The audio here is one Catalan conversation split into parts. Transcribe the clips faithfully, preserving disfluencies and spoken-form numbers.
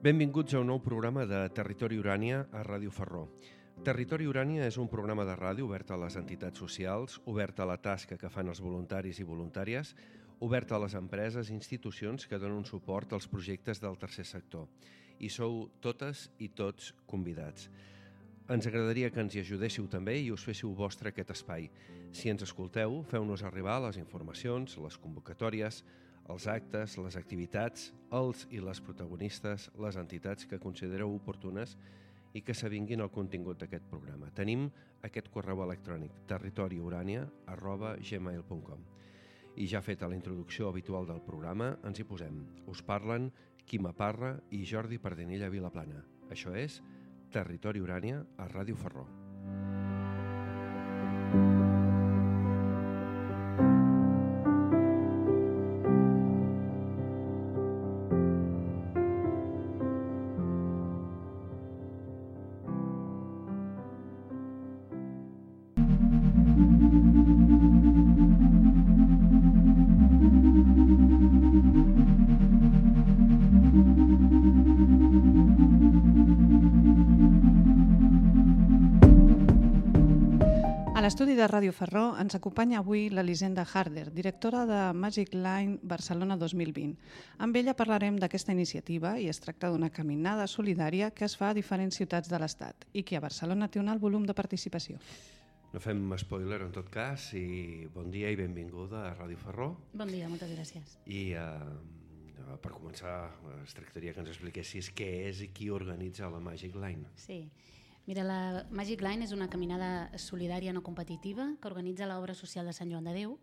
Benvinguts a un nou programa de Territori Urània a Ràdio Ferró. Territori Urània és un programa de ràdio obert a les entitats socials, obert a la tasca que fan els voluntaris i voluntàries, obert a les empreses i institucions que donen suport als projectes del tercer sector. I sou totes i tots convidats. Ens agradaria que ens hi ajudéssiu també i us féssiu vostre aquest espai. Si ens escolteu, feu-nos arribar les informacions, les convocatòries, els actes, les activitats, els i les protagonistes, les entitats que considereu oportunes i que s'avinguin al contingut d'aquest programa. Tenim aquest correu electrònic territoriurania arroba gmail punt com. I ja feta la introducció habitual del programa, ens hi posem. Us parlen Quima Parra i Jordi Pardinella Vilaplana. Això és Territori Urània a Ràdio Ferró. A l'estudi de Ràdio Ferró ens acompanya avui l'Elisenda Harder, directora de Magic Line Barcelona dos mil vint. Amb ella parlarem d'aquesta iniciativa i es tracta d'una caminada solidària que es fa a diferents ciutats de l'Estat i que a Barcelona té un alt volum de participació. No fem spoiler en tot cas i bon dia i benvinguda a Ràdio Ferró. Bon dia, moltes gràcies. I uh, per començar es tractaria que ens expliquessis què és i qui organitza la Magic Line. Sí. Mira, la Magic Line és una caminada solidària no competitiva que organitza l'Obra Social de Sant Joan de Déu,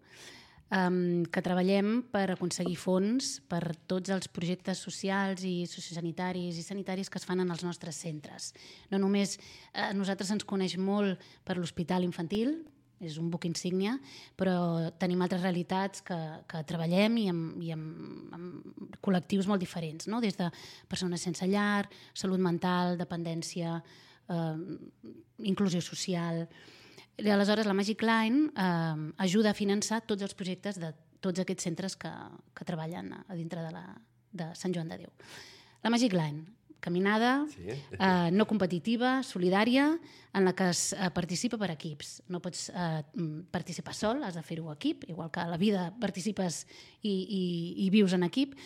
um, que treballem per aconseguir fons per tots els projectes socials i sociosanitaris i sanitaris que es fan en els nostres centres. No només a nosaltres ens coneix molt per l'Hospital Infantil, és un buc insígnia, però tenim altres realitats que, que treballem i amb, i amb, amb col·lectius molt diferents, no? Des de persones sense llar, salut mental, dependència, Uh, inclusió social. I aleshores la Magic Line uh, ajuda a finançar tots els projectes de tots aquests centres que, que treballen a dintre de, la, de Sant Joan de Déu. La Magic Line, caminada sí. uh, no competitiva, solidària, en la que es uh, participa per equips. No pots uh, participar sol, has de fer-ho equip, igual que a la vida participes i, i, i vius en equip.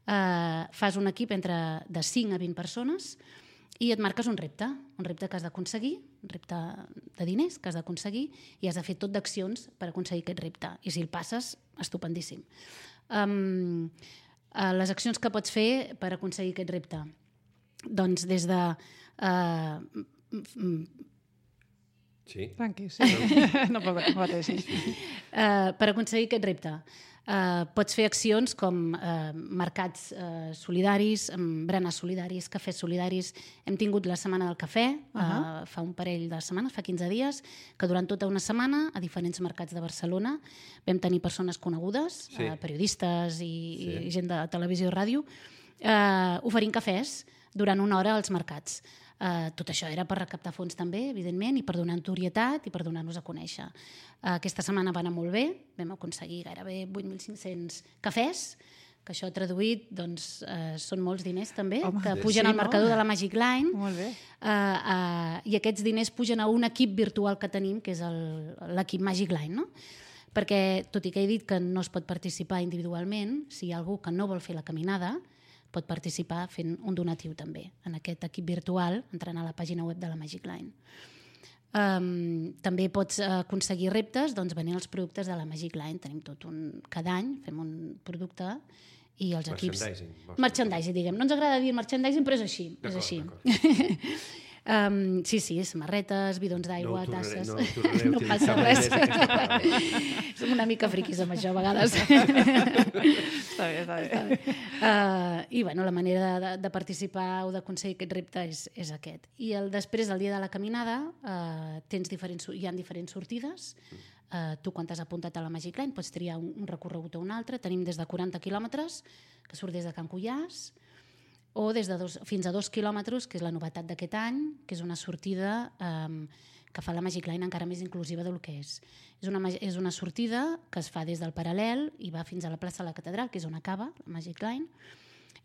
Uh, fas un equip entre de cinc a vint persones i et marques un repte, un repte que has d'aconseguir, un repte de diners que has d'aconseguir i has de fer tot d'accions per aconseguir aquest repte. I si el passes, estupendíssim. Um, uh, les accions que pots fer per aconseguir aquest repte? Doncs des de... Uh, sí. Tranqui, sí. No pateixis. Uh, per aconseguir aquest repte. Uh, pots fer accions com uh, mercats uh, solidaris, um, berenes solidaris, cafès solidaris. Hem tingut la Setmana del Cafè, uh -huh. uh, fa un parell de setmanes, fa quinze dies, que durant tota una setmana a diferents mercats de Barcelona vam tenir persones conegudes, sí. uh, periodistes i, sí. i gent de televisió i ràdio, uh, oferint cafès durant una hora als mercats. Uh, tot això era per recaptar fons també, evidentment, i per donar notorietat i per donar-nos a conèixer. Uh, aquesta setmana va anar molt bé, vam aconseguir gairebé vuit mil cinc-cents cafès, que això traduït doncs, uh, són molts diners també, Home, que pugen sí, al marcador no? de la Magic Line. Molt bé. Uh, uh, I aquests diners pugen a un equip virtual que tenim, que és l'equip Magic Line, no? Perquè, tot i que he dit que no es pot participar individualment, si hi ha algú que no vol fer la caminada, pot participar fent un donatiu també en aquest equip virtual, entrant a la pàgina web de la Magic Line. Um, també pots aconseguir reptes doncs, venent els productes de la Magic Line. Tenim tot un... Cada any fem un producte i els equips... Merchandising. Merchandising, diguem. No ens agrada dir merchandising, però és així. És així. Um, sí, sí, samarretes, bidons d'aigua, no tasses... No, tornaré, no passa res. Som una mica friquis amb això, a vegades. Està bé, està bé. Uh, I bueno, la manera de, de participar o d'aconseguir aquest repte és, és aquest. I el, després del dia de la caminada uh, tens diferents, hi ha diferents sortides. Uh, tu, quan t'has apuntat a la Magic Line, pots triar un, un recorregut o un altre. Tenim des de quaranta quilòmetres, que surt des de Can Cuiàs, o des de dos, fins a dos quilòmetres, que és la novetat d'aquest any, que és una sortida um, que fa la Magic Line encara més inclusiva del que és. És una, és una sortida que es fa des del Paral·lel i va fins a la plaça de la Catedral, que és on acaba la Magic Line,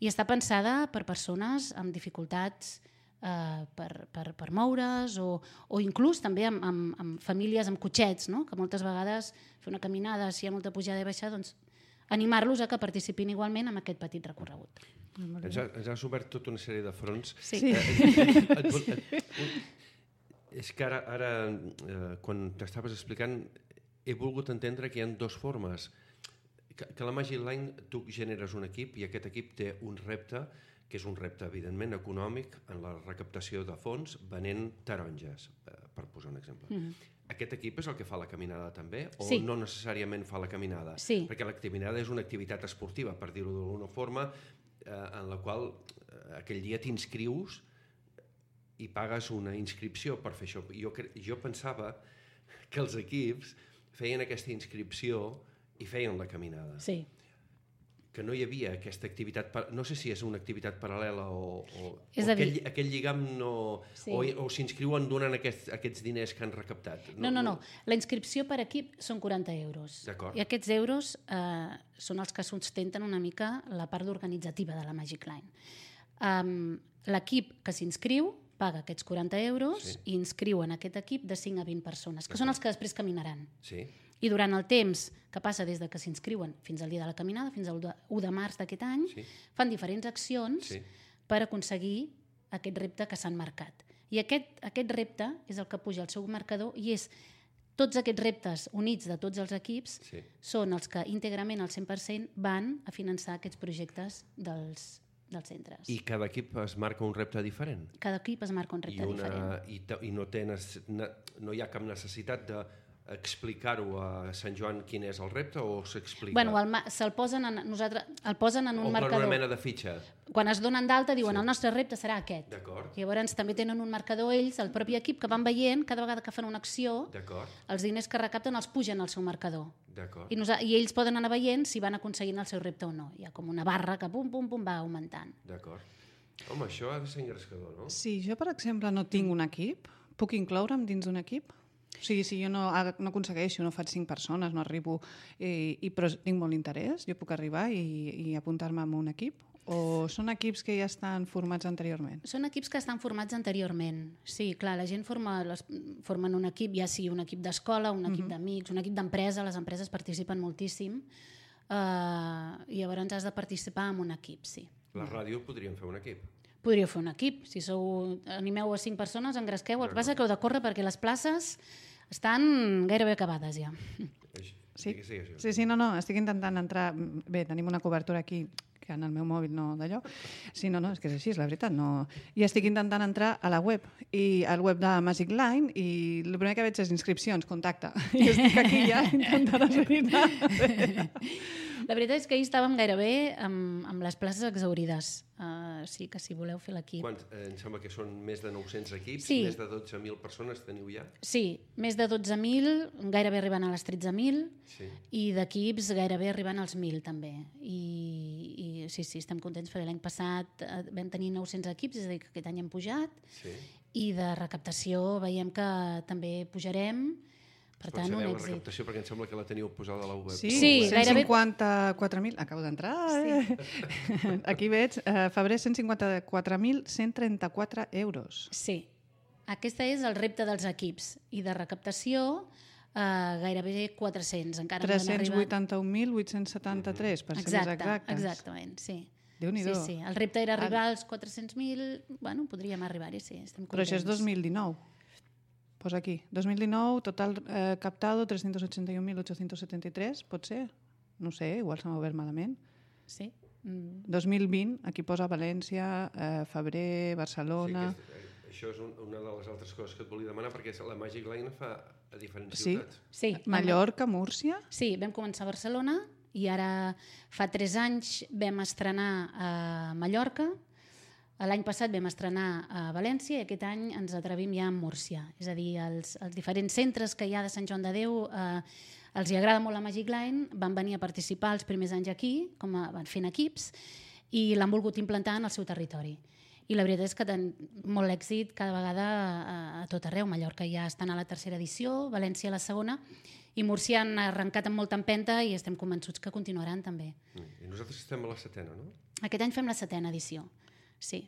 I està pensada per persones amb dificultats Uh, per, per, per moure's o, o inclús també amb, amb, amb famílies amb cotxets, no? Que moltes vegades fer una caminada, si hi ha molta pujada i baixada, doncs animar-los a que participin igualment en aquest petit recorregut. Ens, ha, ens has obert tota una sèrie de fronts. Sí. Sí. Eh, et, et, et, et, és que ara, ara eh, quan t'estaves explicant, he volgut entendre que hi ha dues formes. Que, que la Magic Line tu generes un equip i aquest equip té un repte que és un repte, evidentment, econòmic en la recaptació de fons venent taronges, eh, per posar un exemple. Mm-hmm. Aquest equip és el que fa la caminada també? O sí. no necessàriament fa la caminada? Sí. Perquè la caminada és una activitat esportiva, per dir-ho d'alguna forma, eh, en la qual eh, aquell dia t'inscrius i pagues una inscripció per fer això. Jo, jo pensava que els equips feien aquesta inscripció i feien la caminada. Sí. Que no hi havia aquesta activitat, no sé si és una activitat paral·lela o, o, és o aquell, dir... aquell lligam no... Sí. O, o s'inscriuen donant aquests, aquests diners que han recaptat. No, no, no. La inscripció per equip són quaranta euros. D'acord. I aquests euros eh, són els que sustenten una mica la part organitzativa de la Magic Line. Um, l'equip que s'inscriu paga aquests quaranta euros sí. i inscriuen aquest equip de cinc a vint persones, que són els que després caminaran. Sí. I durant el temps que passa des de que s'inscriuen fins al dia de la caminada, fins al u de març d'aquest any, sí. fan diferents accions sí. per aconseguir aquest repte que s'han marcat. I aquest, aquest repte és el que puja al seu marcador i és tots aquests reptes units de tots els equips sí. són els que íntegrament al cent per cent van a finançar aquests projectes dels, dels centres. I cada equip es marca un repte diferent? Cada equip es marca un repte I una, diferent. I, te, i no, té, no hi ha cap necessitat de explicar-ho a Sant Joan quin és el repte o s'explica? Bueno, se'l posen en, nosaltres, el posen en un o marcador. O una mena de fitxa? Quan es donen d'alta diuen sí. el nostre repte serà aquest. D'acord. Llavors també tenen un marcador ells, el propi equip, que van veient cada vegada que fan una acció, els diners que recapten els pugen al seu marcador. D'acord. I, I ells poden anar veient si van aconseguint el seu repte o no. Hi ha com una barra que pum, pum, pum va augmentant. D'acord. Home, això ha de ser engrescador, no? Si jo, per exemple, no tinc un equip, puc incloure'm dins d'un equip? O sigui, si jo no, no aconsegueixo, no faig cinc persones, no arribo, i, i, però tinc molt interès, jo puc arribar i, i apuntar-me en un equip? O són equips que ja estan formats anteriorment? Són equips que estan formats anteriorment. Sí, clar, la gent forma, les, formen un equip, ja sigui un equip d'escola, un equip uh-huh. d'amics, un equip d'empresa, les empreses participen moltíssim, uh, i llavors has de participar en un equip, sí. La ràdio podríem fer un equip? Podríeu fer un equip. Si sou, animeu a cinc persones, engresqueu. El que passa que heu de córrer perquè les places estan gairebé acabades ja. Sí, sí, sí, no, no, estic intentant entrar... Bé, tenim una cobertura aquí que en el meu mòbil no d'allò. Sí, no, no, és que és així, és la veritat. No. I estic intentant entrar a la web, i al web de Magic Line, i el primer que veig és inscripcions, contacte. I estic aquí ja intentant esbrinar. La veritat és que ahir estàvem gairebé amb, amb les places exaurides. Uh, sí que si voleu fer l'equip. Quants, eh, em sembla que són més de nou-cents equips, sí. més de dotze mil persones teniu ja? Sí, més de dotze mil, gairebé arribant a les tretze mil, sí. i d'equips gairebé arribant als mil també. I, i sí, sí, estem contents perquè l'any passat vam tenir nou-cents equips, és a dir, que aquest any hem pujat, sí. i de recaptació veiem que també pujarem. Per Pots tant, saber un la èxit. recaptació, perquè em sembla que la teniu posada a la web. Sí, sí cent cinquanta-quatre mil, acabo d'entrar. Sí. Aquí veig, eh, febrer, cent cinquanta-quatre mil cent trenta-quatre euros. Sí, aquest és el repte dels equips. I de recaptació, eh, gairebé quatre-cents. Encara tres-cents vuitanta-un mil vuit-cents setanta-tres, per ser més exactes. Exactament, sí. Déu-n'hi-do. Sí, sí. El repte era arribar als quatre-cents mil, bueno, podríem arribar-hi, sí, estem contents. Però això és dos mil dinou. Posa aquí, dos mil dinou, total eh, captado trescientos ochenta y un mil ochocientos setenta y tres, pot ser? No sé, igual se m'ha obert malament. Sí. Mm. dos mil vint, aquí posa València, eh, febrer, Barcelona... Sí, és, això és un, una de les altres coses que et volia demanar, perquè la Magic Line fa a diferents sí. ciutats. Sí. Mallorca, Múrcia... Sí, vam començar a Barcelona i ara fa tres anys vam estrenar a Mallorca. L'any passat vam estrenar a València i aquest any ens atrevim ja a Múrcia. És a dir, els, els diferents centres que hi ha de Sant Joan de Déu eh, els hi agrada molt la Magic Line, van venir a participar els primers anys aquí, com a, van fent equips, i l'han volgut implantar en el seu territori. I la veritat és que ten molt èxit cada vegada a, a tot arreu. Mallorca ja estan a la tercera edició, València a la segona, i Múrcia han arrencat amb molta empenta i estem convençuts que continuaran també. I nosaltres estem a la setena, no? Aquest any fem la setena edició, sí.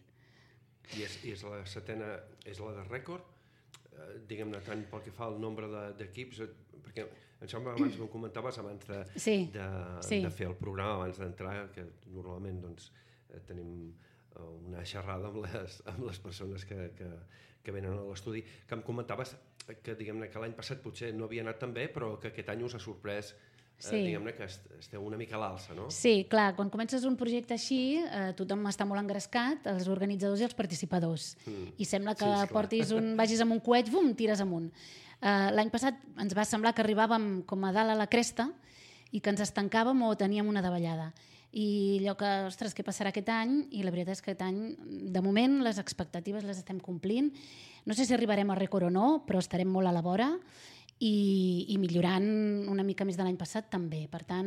I és, i és la setena, és la de rècord, eh, diguem-ne, tant pel que fa al nombre d'equips, de, perquè em sembla que abans m'ho comentaves, abans de, sí, de, sí. de fer el programa, abans d'entrar, que normalment doncs, eh, tenim una xerrada amb les, amb les persones que, que, que venen a l'estudi, que em comentaves que, diguem-ne, que l'any passat potser no havia anat tan bé, però que aquest any us ha sorprès, sí. eh, diguem-ne, que esteu una mica a l'alça, no? Sí, clar, quan comences un projecte així, eh, tothom està molt engrescat, els organitzadors i els participadors, mm. i sembla que sí, portis un, vagis amb un coet, bum, tires amunt. Eh, l'any passat ens va semblar que arribàvem com a dalt a la cresta i que ens estancàvem o teníem una davallada. I allò que, ostres, què passarà aquest any? I la veritat és que aquest any, de moment, les expectatives les estem complint. No sé si arribarem a rècord o no, però estarem molt a la vora i, i millorant una mica més de l'any passat també. Per tant,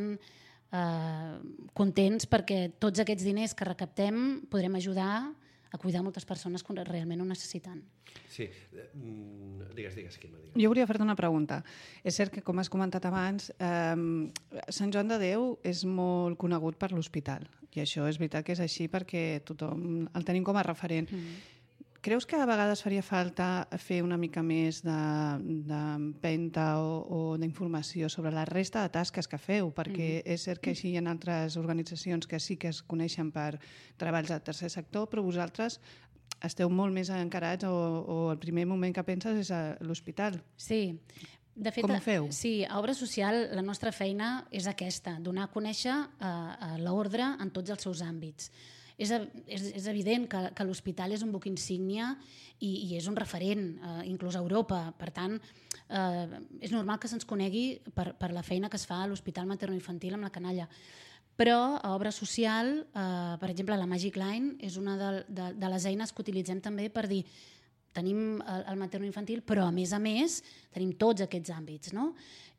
eh, contents perquè tots aquests diners que recaptem podrem ajudar a cuidar moltes persones que realment ho necessiten. Sí, digues, digues, Quima, digues. Jo volia fer-te una pregunta. És cert que, com has comentat abans, eh, Sant Joan de Déu és molt conegut per l'hospital, i això és veritat que és així perquè tothom el tenim com a referent. Mm. Creus que a vegades faria falta fer una mica més d'empenta o, o d'informació sobre la resta de tasques que feu? Perquè mm. és cert que així hi ha altres organitzacions que sí que es coneixen per treballs del tercer sector, però vosaltres esteu molt més encarats o, o el primer moment que penses és a l'hospital. Sí. De fet, com ho feu? Sí, a Obra Social la nostra feina és aquesta, donar a conèixer eh, l'ordre en tots els seus àmbits. És, és, és evident que, que l'hospital és un buc insígnia i, i és un referent, eh, inclús a Europa. Per tant, eh, és normal que se'ns conegui per, per la feina que es fa a l'Hospital Materno-Infantil amb la canalla. Però a Obra Social, eh, per exemple, la Magic Line és una de, de, de les eines que utilitzem també per dir tenim el, el materno-infantil, però a més a més tenim tots aquests àmbits, no?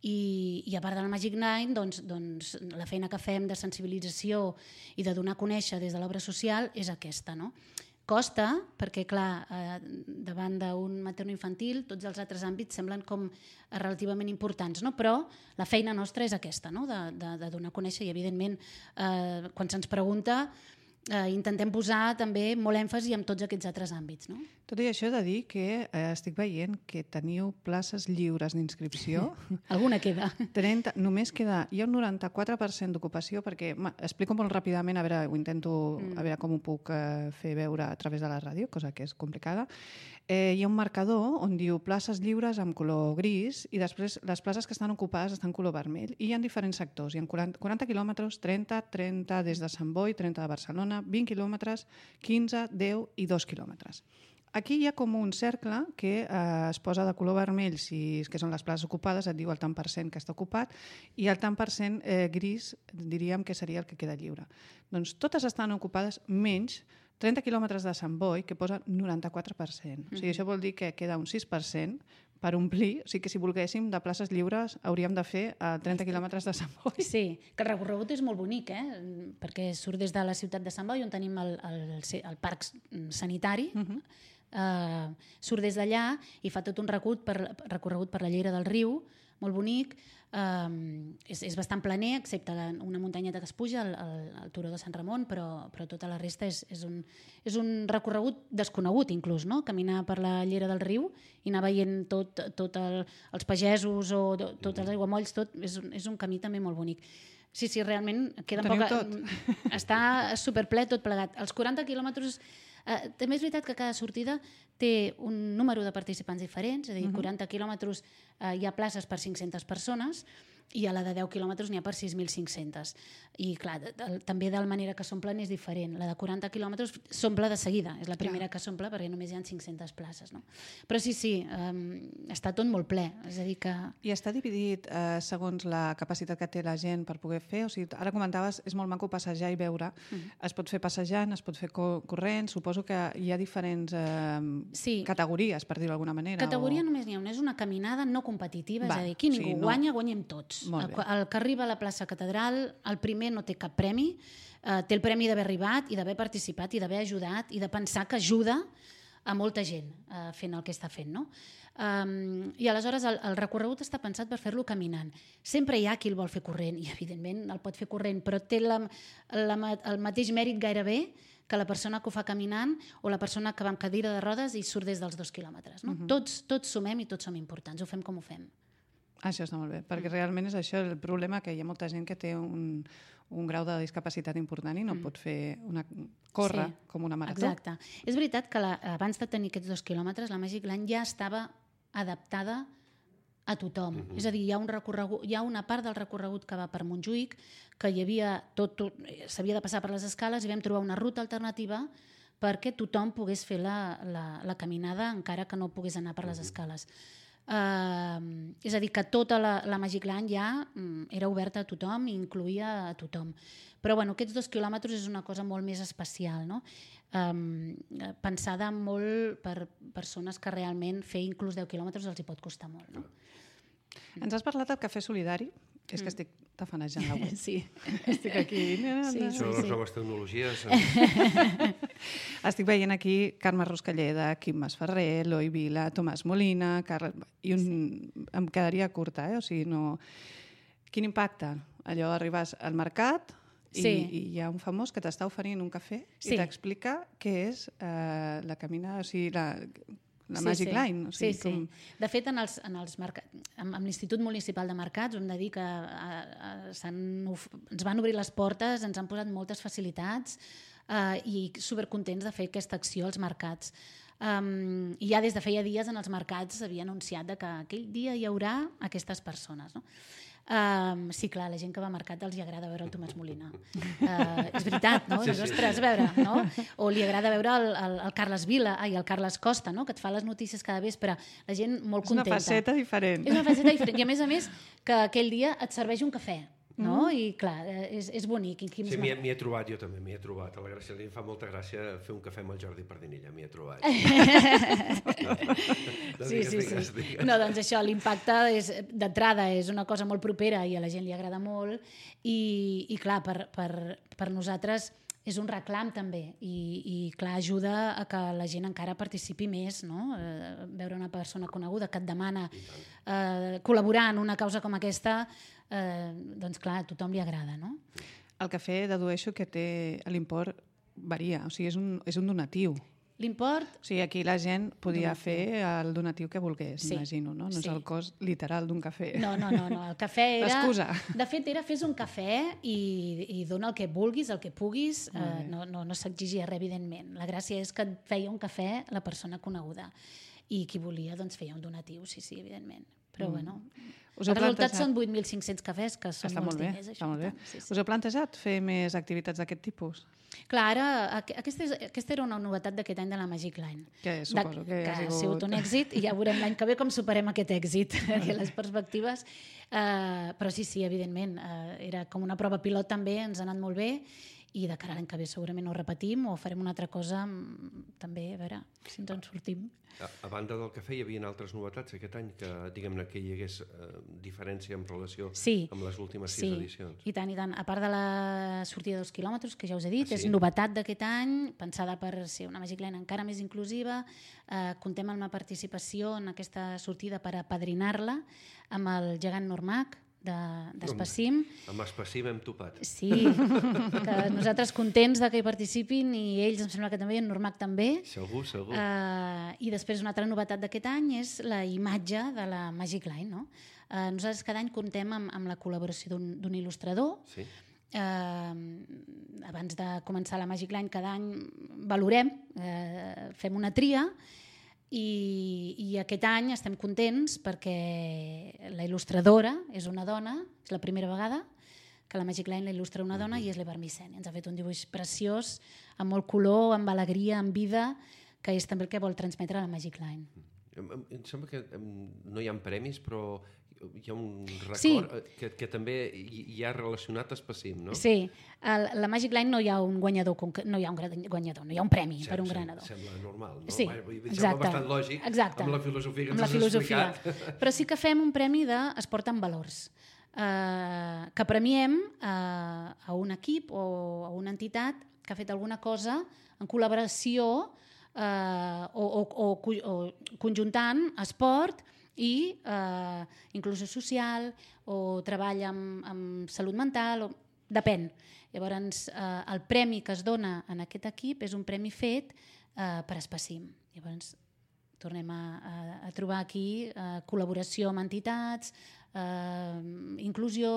I, i a part de la Magic Line, doncs, doncs, la feina que fem de sensibilització i de donar a conèixer des de l'obra social és aquesta, no? Costa, perquè clar, eh, davant d'un materno-infantil tots els altres àmbits semblen com relativament importants, no? Però la feina nostra és aquesta, no? de, de, de donar a conèixer i evidentment eh, quan se'ns pregunta eh, intentem posar també molt èmfasi en tots aquests altres àmbits, no? Tot i això he de dir que eh, estic veient que teniu places lliures d'inscripció. Alguna queda. trenta, només queda, hi ha un noranta-quatre per cent d'ocupació, perquè ma, explico molt ràpidament, a veure, ho intento mm. a veure com ho puc eh, fer veure a través de la ràdio, cosa que és complicada. Eh, hi ha un marcador on diu places lliures amb color gris i després les places que estan ocupades estan en color vermell i hi ha diferents sectors. Hi ha quaranta, quaranta quilòmetres, trenta, trenta des de Sant Boi, trenta de Barcelona, vint quilòmetres, quinze, deu i dos quilòmetres. Aquí hi ha com un cercle que eh, es posa de color vermell, si que són les places ocupades, et diu el tant per cent que està ocupat, i el tant per cent eh, gris diríem que seria el que queda lliure. Doncs totes estan ocupades menys trenta quilòmetres de Sant Boi, que posa noranta-quatre per cent. Mm-hmm. O sigui, això vol dir que queda un sis per cent per omplir, o sigui que si volguéssim de places lliures hauríem de fer a trenta quilòmetres de Sant Boi. Sí, que el recorregut és molt bonic, eh? Perquè surt des de la ciutat de Sant Boi, on tenim el, el, el parc sanitari, uh-huh. Uh, surt des d'allà i fa tot un recorregut per, recorregut per la Llera del Riu, molt bonic, uh, és, és bastant planer, excepte la, una muntanyeta que es puja, el, el, el Turó de Sant Ramon, però, però tota la resta és, és, un, és un recorregut desconegut inclús, no? Caminar per la Llera del Riu i anar veient tot, tot el, els pagesos o tots els aiguamolls, tot, és, un, és un camí també molt bonic. Sí, sí, realment queda poca... tot. Està superple tot plegat. Els quaranta quilòmetres... Uh, també és veritat que cada sortida té un número de participants diferents, és a dir, uh-huh. quaranta quilòmetres uh, hi ha places per cinc-centes persones i a la de deu quilòmetres n'hi ha per sis mil cinc-cents. I clar, de, de, també de la manera que s'omplen és diferent. La de quaranta quilòmetres s'omple de seguida, és la primera clar. Que s'omple perquè només hi ha cinc-centes places. No? Però sí, sí, um, està tot molt ple. És a dir que... I està dividit eh, segons la capacitat que té la gent per poder fer? O sigui, ara comentaves, és molt maco passejar i veure. Uh-huh. Es pot fer passejant, es pot fer corrent, suposo que hi ha diferents eh, sí. categories, per dir-ho d'alguna manera. Categoria o... només n'hi ha una, és una caminada no competitiva, Va, és a dir, qui ningú sí, no. guanya, guanyem tots. El, el que arriba a la plaça Catedral, el primer no té cap premi, eh, té el premi d'haver arribat i d'haver participat i d'haver ajudat i de pensar que ajuda a molta gent uh, fent el que està fent, no? Um, I aleshores el, el recorregut està pensat per fer-lo caminant. Sempre hi ha qui el vol fer corrent, i evidentment el pot fer corrent, però té la, la, el mateix mèrit gairebé que la persona que ho fa caminant o la persona que va amb cadira de rodes i surt des dels dos quilòmetres. No? Uh-huh. Tots, tots sumem i tots som importants, ho fem com ho fem. Això està molt bé, perquè realment és això el problema, que hi ha molta gent que té un, un grau de discapacitat important i no mm. pot fer una, córrer sí, com una marató. Exacte. És veritat que la, abans de tenir aquests dos quilòmetres, la Magic Line ja estava adaptada a tothom. Mm-hmm. És a dir, hi ha, un recorregut, hi ha una part del recorregut que va per Montjuïc, que hi havia tot, tot s'havia de passar per les escales i vam trobar una ruta alternativa perquè tothom pogués fer la, la, la caminada encara que no pogués anar per les escales. Uh, és a dir, que tota la, la Magic Line ja um, era oberta a tothom i incluïa a tothom. Però bueno, aquests dos quilòmetres és una cosa molt més especial, no? Um, pensada molt per persones que realment fer inclús deu quilòmetres els hi pot costar molt, no? Ens has parlat del cafè solidari. És que estic tafanejant la web. Sí. Estic aquí. Sí, sí, Són les noves tecnologies. Estic veient aquí Carme Ruscalleda, Quim Masferrer, Eloi Vila, Tomàs Molina, Carles... I un... sí. Em quedaria curta, eh? O sigui, no... Quin impacte? Allò, arribes al mercat i, sí. i hi ha un famós que t'està oferint un cafè sí. i t'explica què és eh, la caminada, o sigui, la... La sí, Magic sí. Line. O sigui, sí, sí. Com... De fet, en els, en els mercats, amb, amb l'Institut Municipal de Mercats, hem de dir que a, a, ens van obrir les portes, ens han posat moltes facilitats eh, i supercontents de fer aquesta acció als mercats. Um, I ja des de feia dies en els mercats s'havia anunciat de que aquell dia hi haurà aquestes persones, no? Um, sí, clar, la gent que va a mercat els hi agrada veure el Tomàs Molina. Uh, és veritat, no? Sí, sí, ostres, sí. veure, no? O li agrada veure el, el, el Carles Vila, ai, el Carles Costa, no? Que et fa les notícies cada vespre. La gent molt contenta. És una faceta diferent. És una faceta diferent. I a més a més que aquell dia et serveix un cafè. No? Mm. I clar, és, és bonic. Sí, m'hi he, he trobat, jo també m'hi he trobat. A la Gràcia em fa molta gràcia fer un cafè amb el Jordi Pardinella, m'hi he trobat. no, no sí, sí, sí. sí. No, doncs això, l'impacte d'entrada és una cosa molt propera i a la gent li agrada molt i, i clar, per, per, per nosaltres és un reclam també i, i clar, ajuda a que la gent encara participi més, no? Eh, veure una persona coneguda que et demana eh, col·laborar en una causa com aquesta, eh, doncs clar, a tothom li agrada, no? El cafè dedueixo que té l'import varia, o sigui, és un, és un donatiu. L'import... O sigui, aquí la gent podia donatiu. fer el donatiu que volgués, sí. imagino, no? No sí. és el cost literal d'un cafè. No, no, no, no. El cafè era... L'excusa. De fet, era fes un cafè i, i dona el que vulguis, el que puguis. Eh, no no, no s'exigia res, evidentment. La gràcia és que et feia un cafè la persona coneguda. I qui volia, doncs, feia un donatiu, sí, sí, evidentment. Però, mm. bueno... Us el resultat són vuit mil cinc-cents cafès, que són està molts molt bé, diners. Està molt bé. Sí, sí. Us heu plantejat fer més activitats d'aquest tipus? Clar, ara, aquesta, és, aquesta era una novetat d'aquest any de la Magic Line. Que suposo que, que ha sigut... ha sigut un èxit i ja veurem l'any que ve com superem aquest èxit, les perspectives. Uh, però sí, sí, evidentment, uh, era com una prova pilot també, ens ha anat molt bé i de cara a l'any que ve segurament ho repetim o farem una altra cosa també, a veure si ens en sortim. A, a banda del cafè hi havia altres novetats aquest any que, diguem-ne, que hi hagués eh, diferència en relació sí, amb les últimes sis sí, edicions. I tant, i tant. A part de la sortida dels quilòmetres, que ja us he dit, ah, sí? és novetat d'aquest any, pensada per ser una Magic Line encara més inclusiva. Eh, contem amb la participació en aquesta sortida per apadrinar-la amb el gegant Normac, d'Espacim. De, amb Espacim hem topat. Sí, que nosaltres contents de que hi participin i ells em sembla que també, en Normac també. Segur, segur. Uh, I després una altra novetat d'aquest any és la imatge de la Magic Line. No? Uh, nosaltres cada any contem amb, amb la col·laboració d'un il·lustrador. Sí. Uh, abans de començar la Magic Line cada any valorem, uh, fem una tria. I, i aquest any estem contents perquè la il·lustradora és una dona, és la primera vegada que la Magic Line la il·lustra una dona i és l'Eva Armisen. Ens ha fet un dibuix preciós, amb molt color, amb alegria, amb vida, que és també el que vol transmetre la Magic Line. Em sembla que no hi ha premis, però hi ha un record sí. que, que també hi ha relacionat a Espacim, no? Sí, a la Magic Line no hi ha un guanyador, no hi ha un guanyador, no hi ha un premi Sem, per un granador. Sembla normal, no? Sí, exacte. Sembla bastant lògic exacte. Amb la filosofia que ens amb la has filosofia. explicat. Però sí que fem un premi d'esport amb valors, eh, que premiem eh, a un equip o a una entitat que ha fet alguna cosa en col·laboració eh, o, o, o, o conjuntant esport i eh, inclusió social o treball amb, amb salut mental, o, depèn. Llavors, eh, el premi que es dona en aquest equip és un premi fet eh, per Espacim. Llavors, tornem a, a, a trobar aquí eh, col·laboració amb entitats, eh, inclusió,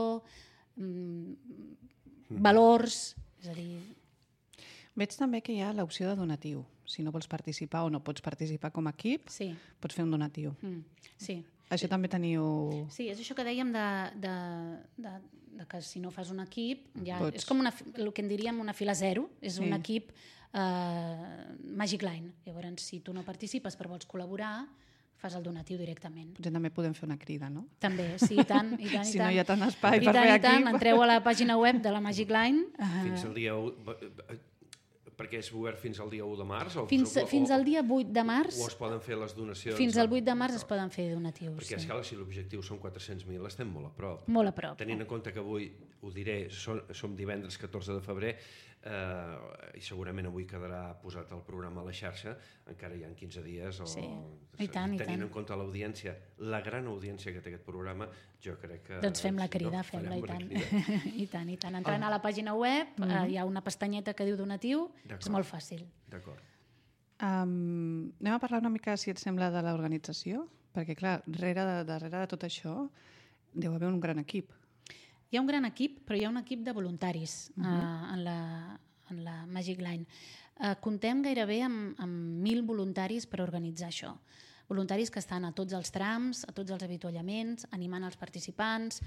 mm, valors, és a dir... Veig també que hi ha l'opció de donatiu. Si no vols participar o no pots participar com a equip, sí. pots fer un donatiu. Mm, sí. Això sí. també teniu... Sí, és això que dèiem de, de, de, de que si no fas un equip, ja pots... és com una, el que en diríem una fila zero, és sí. un equip eh, Magic Line. Llavors, si tu no participes però vols col·laborar, fas el donatiu directament. Potser també podem fer una crida, no? També, sí, i tant. I tant, si i tant. no hi ha tant espai I per tant, fer i tant. equip. Entreu a la pàgina web de la Magic Line. Fins al dia u... Perquè és obert fins al dia u de març? O, fins, o, fins al dia vuit de març. O es poden fer les donacions? Fins al vuit de març es poden fer donatius. Perquè, sí. esclar, si l'objectiu són quatre-cents mil, estem molt a prop. Molt a prop. Tenint en compte que avui, ho diré, som, som divendres catorze de febrer, eh, i segurament avui quedarà posat el programa a la xarxa, encara hi ha quinze dies. O, sí. I tant, i tenint tant. en compte l'audiència, la gran audiència que té aquest programa, jo crec que... Doncs fem la crida, no, fem-la, i tant. I tant, i tant. Entrant ah. a la pàgina web, mm -hmm. eh, hi ha una pestanyeta que diu donatiu, és molt fàcil. D'acord. Um, anem a parlar una mica, si et sembla, de l'organització, perquè, clar, darrere de, darrere de tot això deu haver un gran equip. Hi ha un gran equip, però hi ha un equip de voluntaris uh -huh. uh, en, la, en la Magic Line. Uh, comptem gairebé amb, amb mil voluntaris per organitzar això. Voluntaris que estan a tots els trams, a tots els avituallaments, animant els participants.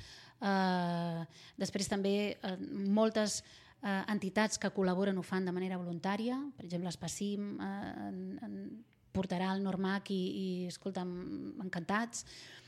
Uh, després també uh, moltes uh, entitats que col·laboren ho fan de manera voluntària. Per exemple, Espacim uh, en, en portarà el Normac i, i escolta'm, encantats.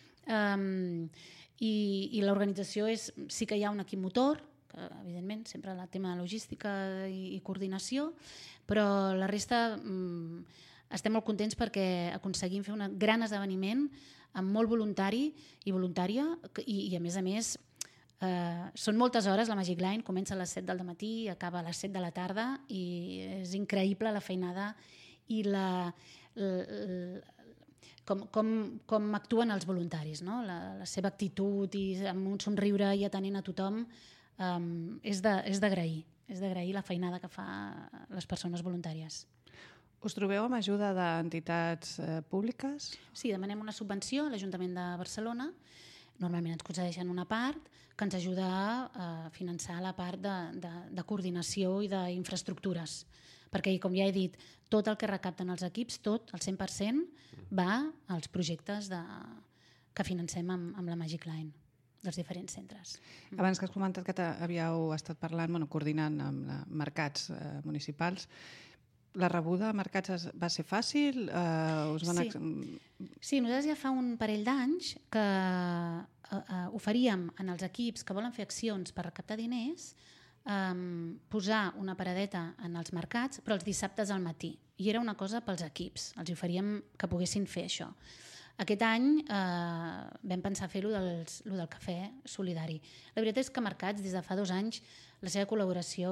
Um, i, i l'organització és, sí que hi ha un equip motor, que evidentment sempre el tema de logística i, i coordinació, però la resta mm, estem molt contents perquè aconseguim fer un gran esdeveniment amb molt voluntari i voluntària i, i a més a més eh, són moltes hores. La Magic Line comença a les set del matí, acaba a les set de la tarda i és increïble la feinada i la, la, la Com, com, com actuen els voluntaris, no? la, la seva actitud i amb un somriure i atenent a tothom um, és d'agrair, és d'agrair la feinada que fa les persones voluntàries. Us trobeu amb ajuda d'entitats eh, públiques? Sí, demanem una subvenció a l'Ajuntament de Barcelona, normalment ens concedeixen una part que ens ajuda a, a finançar la part de, de, de coordinació i d'infraestructures, perquè, com ja he dit, tot el que recapten els equips, tot, el cent per cent, va als projectes de, que financem amb, amb la Magic Line, dels diferents centres. Abans que has comentat que havíeu estat parlant, bueno, coordinant amb la, mercats eh, municipals, la rebuda a mercats va ser fàcil? Eh, us van sí. sí, nosaltres ja fa un parell d'anys que eh, eh, oferíem en els equips que volen fer accions per recaptar diners Um, posar una paradeta en els mercats, però els dissabtes al matí. I era una cosa pels equips, els oferíem que poguessin fer això. Aquest any eh, vam pensar fer-ho del, del cafè solidari. La veritat és que mercats, des de fa dos anys, la seva col·laboració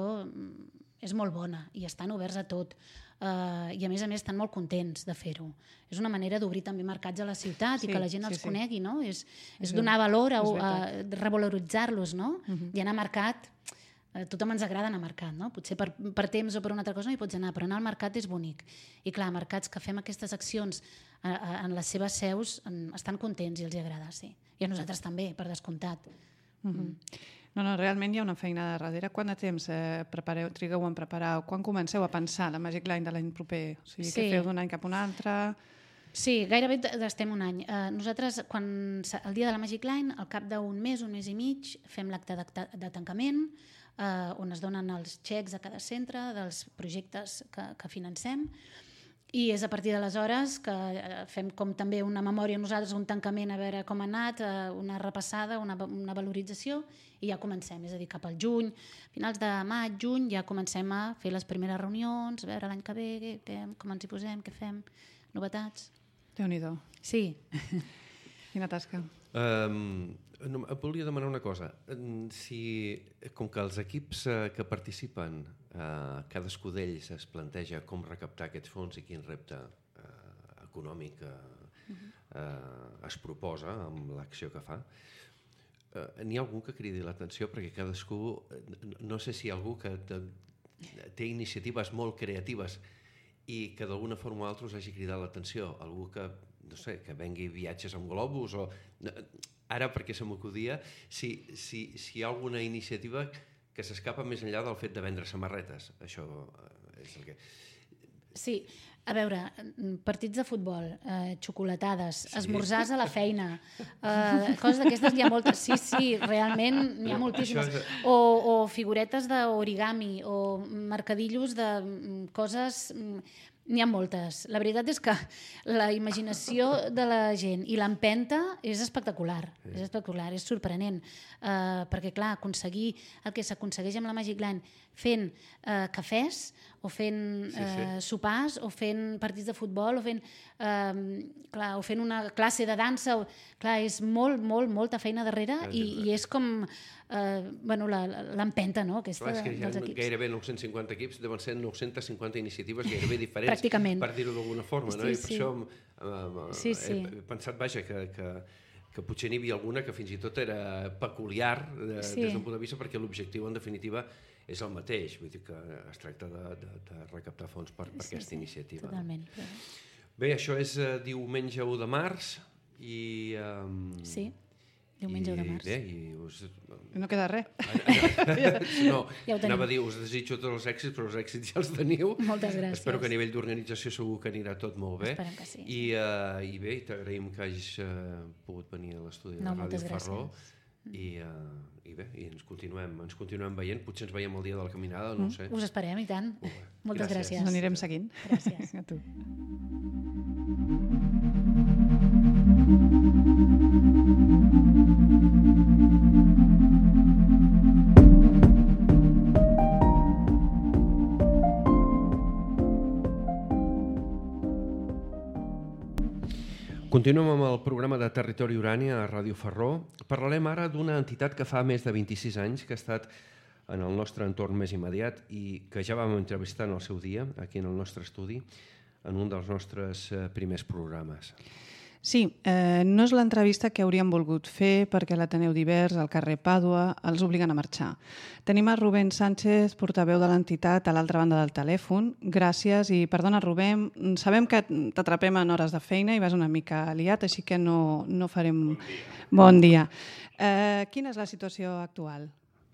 és molt bona i estan oberts a tot. Uh, I a més a més estan molt contents de fer-ho. És una manera d'obrir també mercats a la ciutat sí, i que la gent sí, els sí. conegui, no? És, és donar valor, a, a revaloritzar-los, no? Uh-huh. I anar a mercat... A tothom ens agrada anar a mercat, no? Potser per, per temps o per una altra cosa no hi pots anar, però anar al mercat és bonic. I clar, mercats que fem aquestes accions a, a, en les seves seus en, estan contents i els hi agrada, sí. I a nosaltres també, per descomptat. Uh-huh. Mm. No, no, realment hi ha una feina de darrere. Quant de temps eh, prepareu, trigueu en preparar? Quan comenceu a pensar la Magic Line de l'any proper? O sigui, sí. Què feu d'un any cap a un altre? Sí, gairebé estem un any. Uh, nosaltres, quan el dia de la Magic Line, al cap d'un mes, un mes i mig, fem l'acte de, de tancament, Uh, on es donen els xecs a cada centre dels projectes que, que financem i és a partir d'aleshores que uh, fem com també una memòria nosaltres, un tancament a veure com ha anat, uh, una repassada, una, una valorització i ja comencem, és a dir, cap al juny, finals de maig, juny, ja comencem a fer les primeres reunions, a veure l'any que ve, què, què, com ens hi posem, què fem, novetats. Déu-n'hi-do. Sí. Quina tasca. Um, No, et volia demanar una cosa. Si, com que els equips que participen, eh, cadascú d'ells es planteja com recaptar aquests fons i quin repte eh, econòmic eh, eh, es proposa amb l'acció que fa, eh, n'hi ha algú que cridi l'atenció perquè cadascú, no sé si hi ha algú que té iniciatives molt creatives i que d'alguna forma o altra us hagi cridat l'atenció, algú que, no sé, que vengui viatges amb globus o... Ara, perquè se m'acudia, si, si, si hi ha alguna iniciativa que s'escapa més enllà del fet de vendre samarretes. Això és el que... Sí, a veure, partits de futbol, eh, xocolatades, sí. Esmorzars a la feina, eh, coses d'aquestes n'hi ha moltes. Sí, sí, realment n'hi ha moltíssimes. És... O, o figuretes d'origami, o mercadillos de coses... N'hi ha moltes. La veritat és que la imaginació de la gent i l'empenta és espectacular, sí. és espectacular, és sorprenent, uh, perquè clar, aconseguir el que s'aconsegueix amb la Magic Line fent uh, cafès o fent uh, sí, sí. sopars o fent partits de futbol o fent, uh, clar, o fent una classe de dansa, o, clar, és molt, molt, molta feina darrere i, i és com uh, bueno, l'empenta, no? Aquesta, clar, és que hi ha dels equips. Gairebé nou-cents cinquanta equips, deuen ser nou-centes cinquanta iniciatives gairebé diferents, pràcticament. Per dir-ho d'alguna forma, no? Sí, I per sí. això uh, sí, sí. he pensat, vaja, que, que, que potser n'hi havia alguna que fins i tot era peculiar de, sí. des d'un punt de vista, perquè l'objectiu, en definitiva, és el mateix, vull dir que es tracta de, de, de recaptar fons per, per sí, aquesta sí, iniciativa. Totalment. Bé, això és uh, diumenge u de març i... Um, sí, diumenge u de març. Bé, i us... No queda res. No, ja anava a dir, us desitjo tots els èxits, però els èxits ja els teniu. Moltes gràcies. Espero que a nivell d'organització segur que anirà tot molt bé. Esperem que sí. I, uh, i bé, t'agraïm que hagis uh, pogut venir a l'estudi de no, la Ràdio Ferró. I, uh, i bé, i ens continuem, ens continuem veient. Potser ens veiem el dia de la caminada, no ho sé. Us esperem, i tant. Uh, Moltes gràcies. Ens anirem seguint. Gràcies. A tu. Continuem amb el programa de Territori Urània a Ràdio Ferró. Parlarem ara d'una entitat que fa més de vint-i-sis anys que ha estat en el nostre entorn més immediat i que ja vam entrevistar en el seu dia, aquí en el nostre estudi, en un dels nostres primers programes. Sí, eh, no és l'entrevista que hauríem volgut fer perquè l'Ateneu Divers, al carrer Pàdua, els obliguen a marxar. Tenim a Rubén Sánchez, portaveu de l'entitat, a l'altra banda del telèfon. Gràcies i perdona, Rubén, sabem que t'atrapem en hores de feina i vas una mica liat, així que no, no farem... Bon dia. Eh, quina és la situació actual?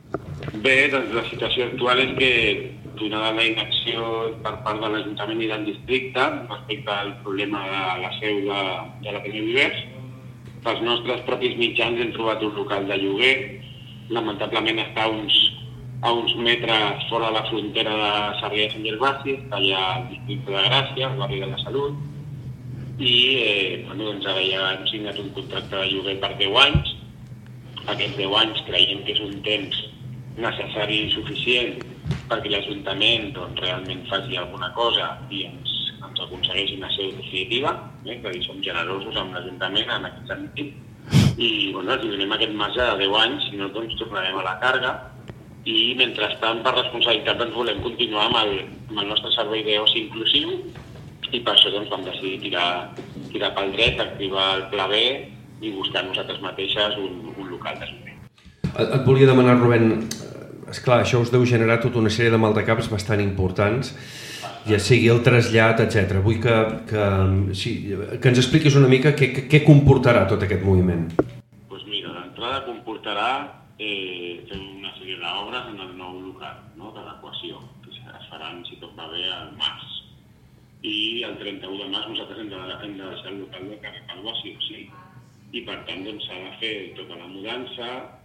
Bé, doncs la situació actual és que, donada la inacció per part de l'Ajuntament i del districte respecte al problema de la seu de, de l'Ateneu Divers, pels nostres propis mitjans hem trobat un local de lloguer. Lamentablement està a uns, a uns metres fora de la frontera de Sarrià i Sant Gervasi, està allà al districte de Gràcia, al barri de la Salut, i eh, bueno, doncs ara ja hem signat un contracte de lloguer per deu anys. Aquests deu anys creiem que és un temps necessari i suficient perquè l'Ajuntament doncs, realment faci alguna cosa i ens, ens aconsegueixi una seu definitiva, eh? És a dir, som generosos amb l'Ajuntament en aquest sentit. I bueno, si donem aquest marge de deu anys, si no, doncs tornarem a la càrrega. I mentrestant, per responsabilitat, doncs, volem continuar amb el, amb el nostre servei d'oci inclusiu i per això doncs, vam decidir tirar, tirar pel dret, activar el pla B i buscar nosaltres mateixes un, un local de lloguer. Et, et volia demanar, Rubén, esclar, això us deu generar tota una sèrie de maldecaps bastant importants, ja sigui el trasllat, etcètera. Vull que, que, sí, que ens expliquis una mica què, què comportarà tot aquest moviment. Doncs mira, d'entrada comportarà eh, fer una sèrie d'obres en el nou local, no?, d'adequació, que es faran, si tot va bé, al març. I el trenta-u de març nosaltres hem de, hem de deixar el local de carrer Pàdua, sí o sí. I per tant doncs, s'ha de fer tota la mudança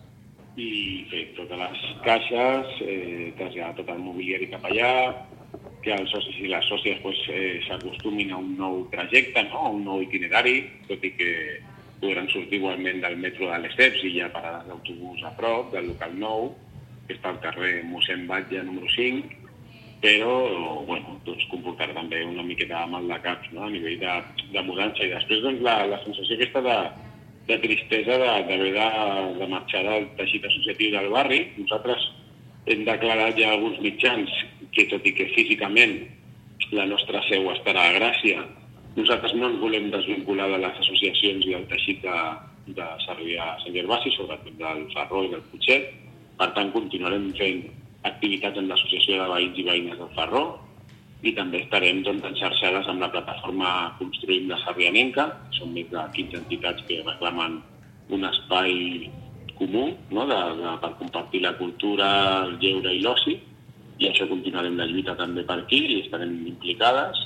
i fer totes les caixes, eh, traslladar tot el mobiliari cap allà, que els socis i les sòcies pues, eh, s'acostumin a un nou trajecte, no?, a un nou itinerari, tot i que podran sortir igualment del metro de Lesseps i hi ha parades d'autobús a prop del local nou, que està al carrer Mossèn Batlle número cinc, però bueno, doncs comportarà també una miqueta de mal de caps, no?, a nivell de, de mudança. I després doncs, la, la sensació aquesta de, de tristesa d'haver de, de marxar del teixit associatiu del barri. Nosaltres hem declarat ja alguns mitjans que, tot i que físicament la nostra seu estarà a Gràcia, nosaltres no ens volem desvincular de les associacions i del teixit de, de Sarrià-Sant Gervasi, sobretot del Farró i del Putxet. Per tant, continuarem fent activitats en l'associació de veïns i veïnes del Farró i també estarem doncs, enxarxades amb la plataforma Construïm la Sarrianenca. Són més de quinze entitats que reclamen un espai comú, no? de, de, per compartir la cultura, el lleure i l'oci, i això continuarem la lluita també per aquí i estarem implicades.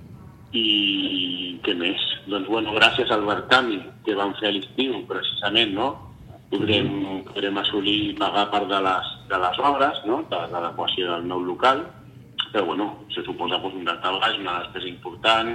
I què més? Doncs, bueno, gràcies al Berkami que vam fer a l'estiu, precisament, no? Podrem, podrem assolir pagar part de les, de les obres, no? de l'adequació del nou local, però bueno, se suposa pues, un daltabaix, una despesa important,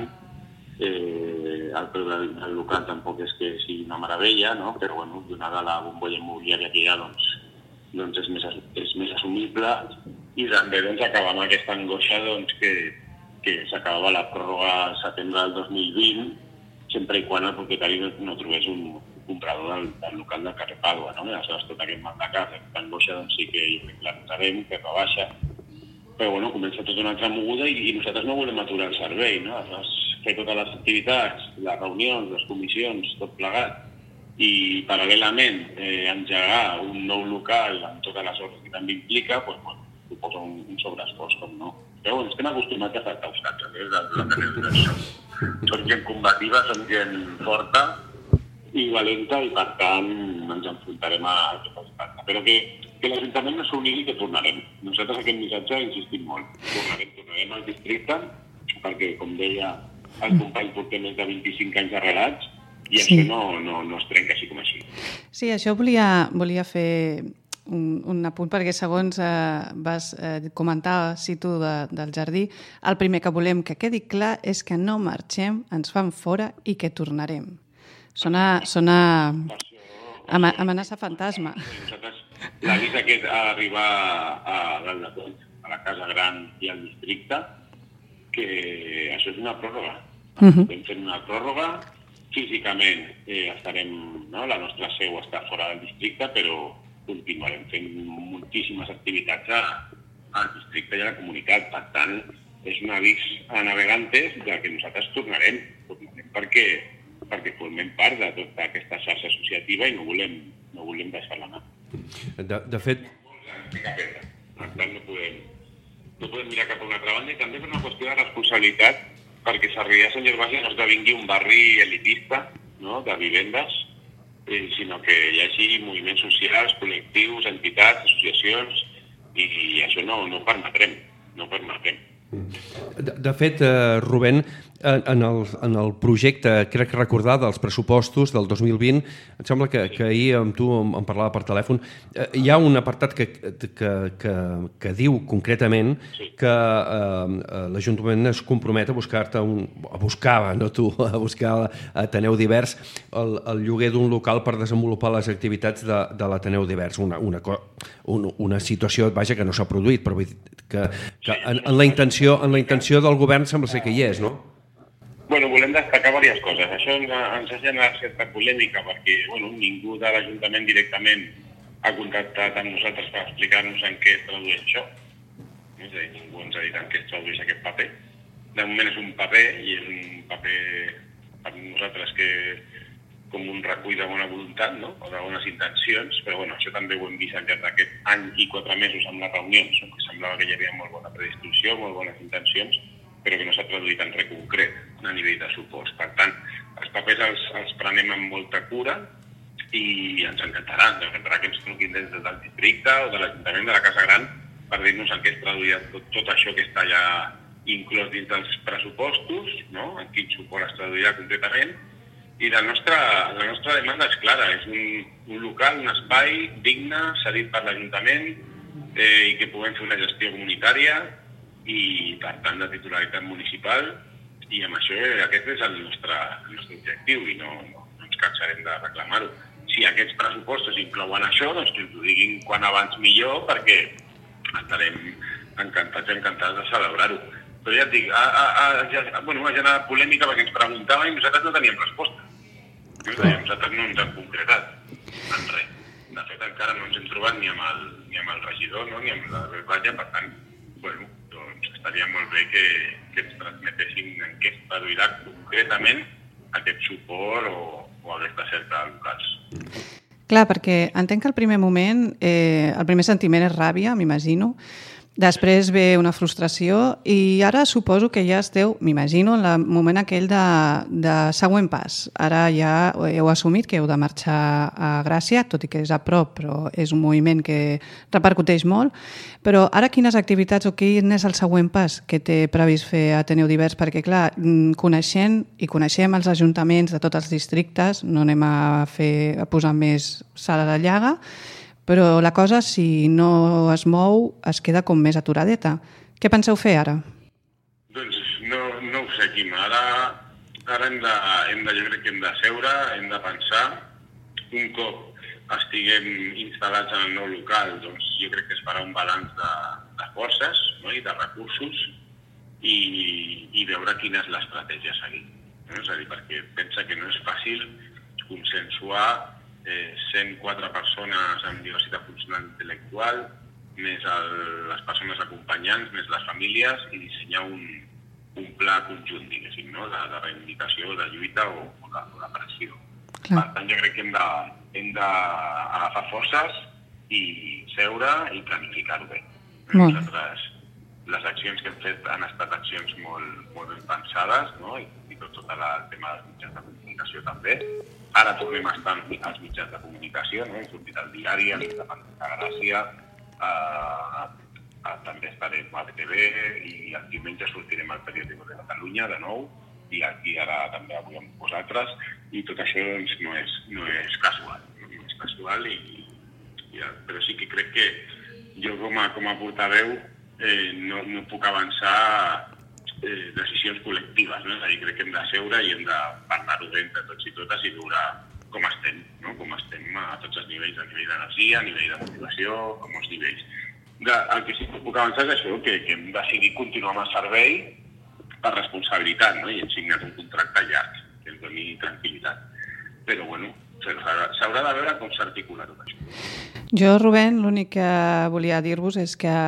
eh, el preu del, del local tampoc és que sigui una meravella, no? Però bueno, donada la bombolla immobiliària que hi ha, doncs, doncs és, més, és més assumible, i també doncs, acabar amb aquesta angoixa doncs, que, que s'acabava la pròrroga al setembre del dos mil vint, sempre i quan el propietari no, no trobés un comprador del, del local del carrer Pàdua, no? I aleshores tot aquest mal de casa, aquesta angoixa doncs sí que la notarem, que va baixa, però bueno, comença tota una altra moguda i, i nosaltres no volem aturar el servei, no? Aleshores, fer totes les activitats, les reunions, les comissions, tot plegat, i paral·lelament eh, engegar un nou local amb totes les obres que també implica, doncs, bueno, suposa un, un sobreesforç, com no. Però bueno, estem acostumats a faltar obstacles, eh, de la televisió. Som gent combativa, som gent forta, i valenta, i per tant ens enfrontarem a tot el pacte. Però que, que l'Ajuntament no s'oblidi que tornarem. Nosaltres aquest missatge insistim molt. Tornarem, tornarem al districte, perquè, com deia el company, portem més de vint-i-cinc anys arrelats, i sí. Això no, no, no es trenca així com així. Sí, això volia, volia fer un, un apunt, perquè segons eh, vas eh, comentar, cito de, del jardí, el primer que volem que quedi clar és que no marxem, ens fan fora i que tornarem. Sona, sona ama, amenaça fantasma. L'avís aquest a arribar a, a, a la Casa Gran i al districte, que això és una pròrroga. Uh -huh. Estem fent una pròrroga, físicament eh, estarem, no? La nostra seu està fora del districte, però continuarem fent moltíssimes activitats a, al districte i a la comunitat. Per tant, és un avís a navegantes de que nosaltres tornarem, tornarem perquè perquè formem part de tota aquesta xarxa associativa i no volem, no volem deixar-la anar. De, de fet... Per tant, no podem, no podem mirar cap a una altra banda, i també per una qüestió de responsabilitat, perquè Sarrià-Sant Gervasi no esdevingui un barri elitista, no?, de vivendes, eh, sinó que hi hagi moviments socials, col·lectius, entitats, associacions, i, i això no, no ho permetrem, no ho permetrem. De, de fet, eh, Rubén, en el, en el projecte, crec recordar, dels pressupostos del dos mil vint, em sembla que, que ahir amb tu em, em parlava per telèfon, eh, hi ha un apartat que, que, que, que diu concretament que eh, l'Ajuntament es compromet a buscar-te un, a buscar, no tu, a buscar a Ateneu Divers el, el lloguer d'un local per desenvolupar les activitats de, de l'Ateneu Divers. Una, una, una, una situació, vaja, que no s'ha produït, però vull dir que, que en, en, la intenció, en la intenció del govern sembla ser que hi és, no? Bueno, volem destacar diverses coses. Això ens ha generat certa polèmica perquè bueno, ningú de l'Ajuntament directament ha contactat amb nosaltres per explicar-nos en què es tradueix això. És a dir, ningú ens ha dit en què es tradueix aquest paper. De moment és un paper i és un paper per nosaltres que com un recull de bona voluntat, no? O de bones intencions, però bueno, això també ho hem vist al llarg d'aquest any i quatre mesos amb les reunions, que semblava que hi havia molt bona predisposició, molt bones intencions, però que no s'ha traduït en res concret a nivell de suports. Per tant, els papers els, els prenem amb molta cura i ens encantarà, ens encantarà que ens truquin des del districte o de l'Ajuntament de la Casa Gran per dir-nos en què es traduïa tot, tot això que està ja inclòs dins dels pressupostos, no? En quin suport es traduirà concretament. I la nostra, la nostra demanda és clara, és un, un local, un espai digne, cedit per l'Ajuntament eh, i que puguem fer una gestió comunitària i, per tant, de titularitat municipal, i amb això aquest és el nostre, el nostre objectiu i no, no, no ens cansarem de reclamar-ho. Si aquests pressupostos inclouen això, doncs que ens ho diguin quan abans millor, perquè estarem encantats i encantats de celebrar-ho. Però ja et dic, ha, ha, ha, bueno, ha generat polèmica perquè ens preguntava i nosaltres no teníem resposta. Nosaltres no ens hem concretat en res. De fet, encara no ens hem trobat ni amb el, ni amb el regidor, no? Ni amb la Batlla, per tant, bueno, doncs estaria molt bé que, que ens transmetessin en què es traduirà concretament aquest suport o, o aquesta cerca locals. Clar, perquè entenc que al primer moment, eh, el primer sentiment és ràbia, m'imagino, després ve una frustració i ara suposo que ja esteu, m'imagino, en el moment aquell de, de següent pas. Ara ja heu assumit que heu de marxar a Gràcia, tot i que és a prop, però és un moviment que repercuteix molt. Però ara quines activitats o quin és el següent pas que té previst fer Ateneu Divers? Perquè, clar, coneixent i coneixem els ajuntaments de tots els districtes, no anem a, fer, a posar més sal a la llaga, però la cosa, si no es mou, es queda com més aturadeta. Què penseu fer ara? Doncs no, no ho sé, Quim. Ara, ara hem, de, hem de, jo crec que hem de seure, hem de pensar. Un cop estiguem instal·lats en el nou local, doncs jo crec que es farà un balanç de, de forces, no? I de recursos i, i veure quina és l'estratègia a seguir. No? És a dir, perquè pensa que no és fàcil consensuar Eh, cent quatre persones amb diversitat funcional intel·lectual, més el, les persones acompanyants, més les famílies, i dissenyar un, un pla conjunt, diguéssim, no? de, de reivindicació, de lluita o, o, de, o de pressió. Clar. Per tant, jo crec que hem de, hem d'agafar forces i seure i planificar-ho bé. Nosaltres, les accions que hem fet han estat accions molt, molt ben pensades, no? I, i tot, tot el tema dels mitjans de comunicació també. Ara tornem a estar als mitjans de comunicació, no? Hem sortit al diari, a l'Independent de Gràcia, eh, eh, també estarem a B T V i el diumenge sortirem al Periòdico de Catalunya de nou i aquí ara també avui amb vosaltres i tot això doncs, no, és, no és casual, no, no és casual i, i, però sí que crec que jo com a, com a portaveu eh, no, no puc avançar Eh, decisions col·lectives, no? És a dir, crec que hem de seure i hem de parlar-ho bé entre tots i totes i veure com estem, no? Com estem a tots els nivells, a nivell d'energia, a nivell de motivació, a molts nivells. De, el que sí que puc avançar és això, que, que hem decidit continuar amb el servei per responsabilitat, no? I hem signat un contracte llarg, que ens doni tranquil·litat. Però, bueno, s'haurà de veure com s'articula tot això. Jo, Rubén, l'únic que volia dir-vos és que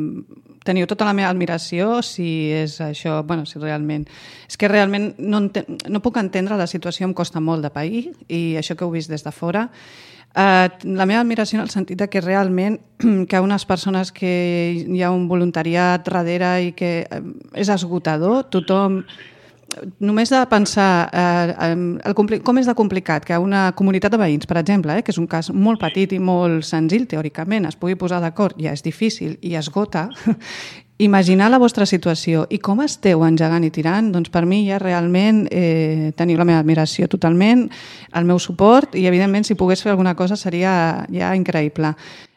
teniu tota la meva admiració si és això, bueno, si realment... És que realment no, enten, no puc entendre la situació, em costa molt de pair, i això que heu vist des de fora. Uh, la meva admiració en el sentit de que realment que unes persones que hi ha un voluntariat darrere i que és esgotador, tothom... Només de pensar eh, el, com és de complicat que una comunitat de veïns, per exemple, eh, que és un cas molt petit i molt senzill, teòricament, es pugui posar d'acord, ja és difícil i esgota, imaginar la vostra situació i com esteu engegant i tirant, doncs per mi ja realment eh, teniu la meva admiració totalment, el meu suport i, evidentment, si pogués fer alguna cosa seria ja increïble.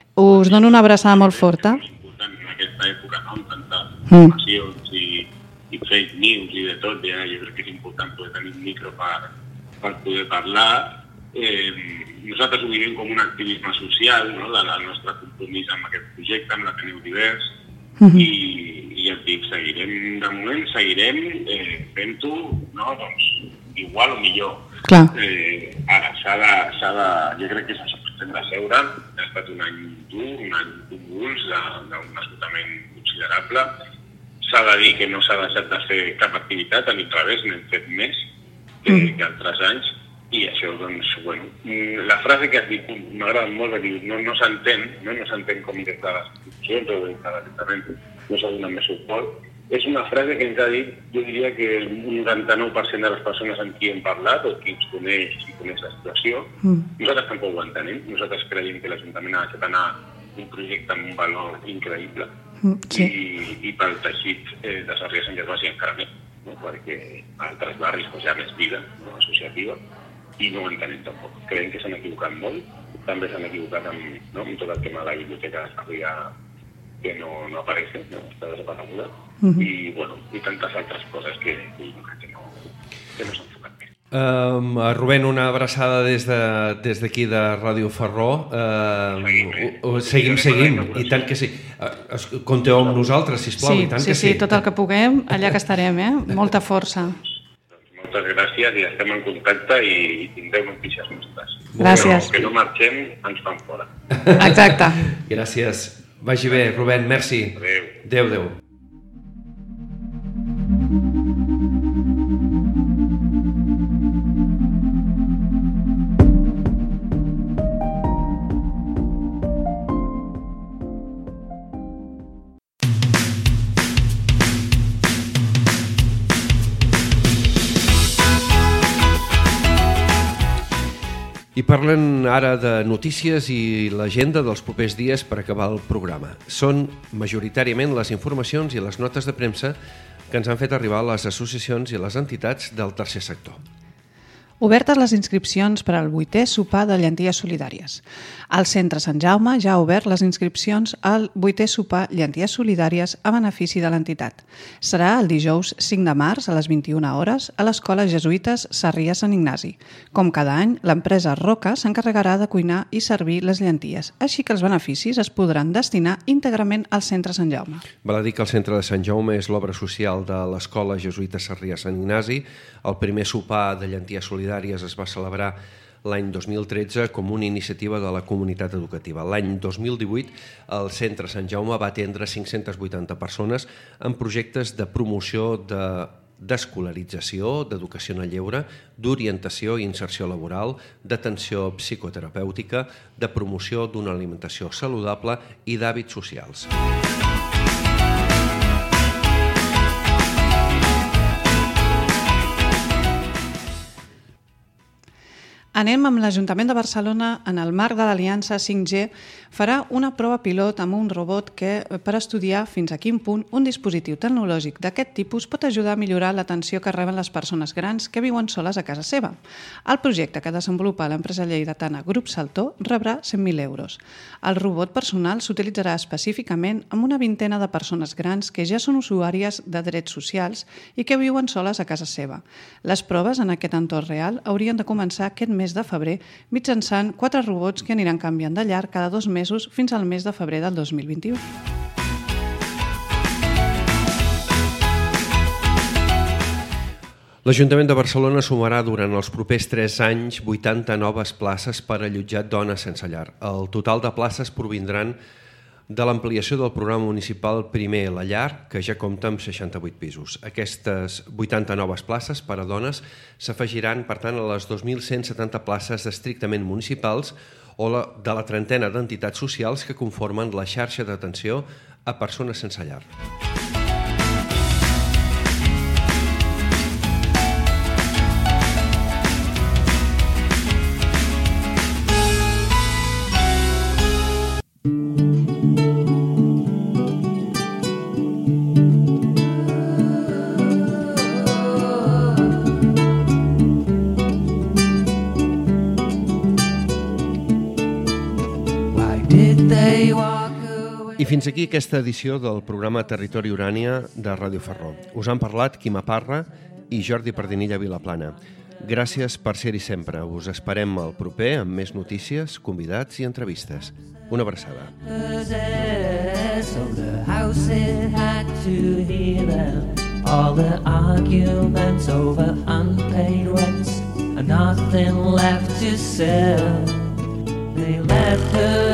Us dono una abraçada molt forta. És important en aquesta època, no?, amb tantes informacions i i fake news i de tot, ja, jo crec que és important poder tenir un micro per, per poder parlar. Eh, nosaltres ho vivim com un activisme social, no? el nostre compromís amb aquest projecte, amb l'Ateneu Divers, uh-huh. i, i et dic, seguirem, de moment seguirem eh, fent-ho, no? Doncs, igual o millor. Clar. Eh, ara, s'ha de, s'ha de, jo crec que és això, hem de seure, ha estat un any dur, un any convuls, d'un esgotament considerable. S'ha de dir que no s'ha deixat de fer cap activitat, a l'inrevés, n'hem fet més que, mm. que altres anys, i això, doncs, bueno, la frase que has dit m'agrada molt, que diu, no, no s'entén, no, no s'entén com des de les institucions o des de l'Ajuntament no s'ha donat més suport, és una frase que ens ha dit, jo diria que un noranta-nou per cent de les persones amb qui hem parlat o qui ens coneix i coneix la situació, mm. nosaltres tampoc ho entenem, nosaltres creiem que l'Ajuntament ha deixat anar un projecte amb un valor increïble, sí. I, i pel teixit eh, de Sarrià Sant Gervasi encara més, no? Perquè a altres barris pues, hi ha més vida, no? Associativa, i no ho entenem tampoc. Creiem que s'han equivocat molt, també s'han equivocat amb, no? amb tot el tema de la biblioteca de Sarrià que no, no apareix, no? Està desapareguda, uh-huh. i, bueno, i tantes altres coses que, que, que no, que no s'han enfocat bé. Um, Rubén, una abraçada des d'aquí de, de Ràdio Ferró. Uh, seguim, eh? seguim, seguim, i tant que sí. Uh, compteu amb nosaltres, sisplau, sí, i tant sí, que sí. Sí, tot el que puguem, allà que estarem, eh? Molta força. Doncs moltes gràcies i estem en contacte i, i tindreu notícies nostres. Gràcies. Que no, que no marxem, ens fan fora. Exacte. Gràcies. Vagi bé, Rubén, merci. Adéu. Adéu, adéu. I parlen ara de notícies i l'agenda dels propers dies per acabar el programa. Són majoritàriament les informacions i les notes de premsa que ens han fet arribar les associacions i les entitats del tercer sector. Obertes les inscripcions per al vuitè sopar de llenties solidàries. El Centre Sant Jaume ja ha obert les inscripcions al vuitè sopar llenties solidàries a benefici de l'entitat. Serà el dijous cinc de març a les vint-i-una hores a l'Escola Jesuïtes Sarrià-Sant Ignasi. Com cada any, l'empresa Roca s'encarregarà de cuinar i servir les llenties, així que els beneficis es podran destinar íntegrament al Centre Sant Jaume. Val a dir que el Centre de Sant Jaume és l'obra social de l'Escola Jesuïtes Sarrià-Sant Ignasi. El primer sopar de llenties solidàries es va celebrar l'any dos mil tretze com una iniciativa de la comunitat educativa. L'any dos mil divuit el Centre Sant Jaume va atendre cinc-centes vuitanta persones en projectes de promoció de d'escolarització, d'educació en el lleure, d'orientació i inserció laboral, d'atenció psicoterapèutica, de promoció d'una alimentació saludable i d'hàbits socials. Anem amb l'Ajuntament de Barcelona, en el marc de l'Aliança cinc G, farà una prova pilot amb un robot que, per estudiar fins a quin punt un dispositiu tecnològic d'aquest tipus pot ajudar a millorar l'atenció que reben les persones grans que viuen soles a casa seva. El projecte que desenvolupa l'empresa lleidatana Grup Saltó rebrà cent mil euros. El robot personal s'utilitzarà específicament amb una vintena de persones grans que ja són usuàries de drets socials i que viuen soles a casa seva. Les proves en aquest entorn real haurien de començar aquest mes de febrer mitjançant quatre robots que aniran canviant de llar cada dos mesos fins al mes de febrer del dos mil vint-i-u. L'Ajuntament de Barcelona sumarà durant els propers tres anys vuitanta noves places per allotjar dones sense llar. El total de places provindran de l'ampliació del programa municipal Primer la Llar, que ja compta amb seixanta-vuit pisos. Aquestes vuitanta noves places per a dones s'afegiran, per tant, a les dos mil cent setanta places estrictament municipals o la, de la trentena d'entitats socials que conformen la xarxa d'atenció a persones sense llar. I fins aquí aquesta edició del programa Territori Urània de Ràdio Ferró. Us han parlat Quima Parra i Jordi Pardinilla Vilaplana. Gràcies per ser-hi sempre. Us esperem al proper amb més notícies, convidats i entrevistes. Una abraçada. All the arguments over unpaid rents and nothing left to sell. They let her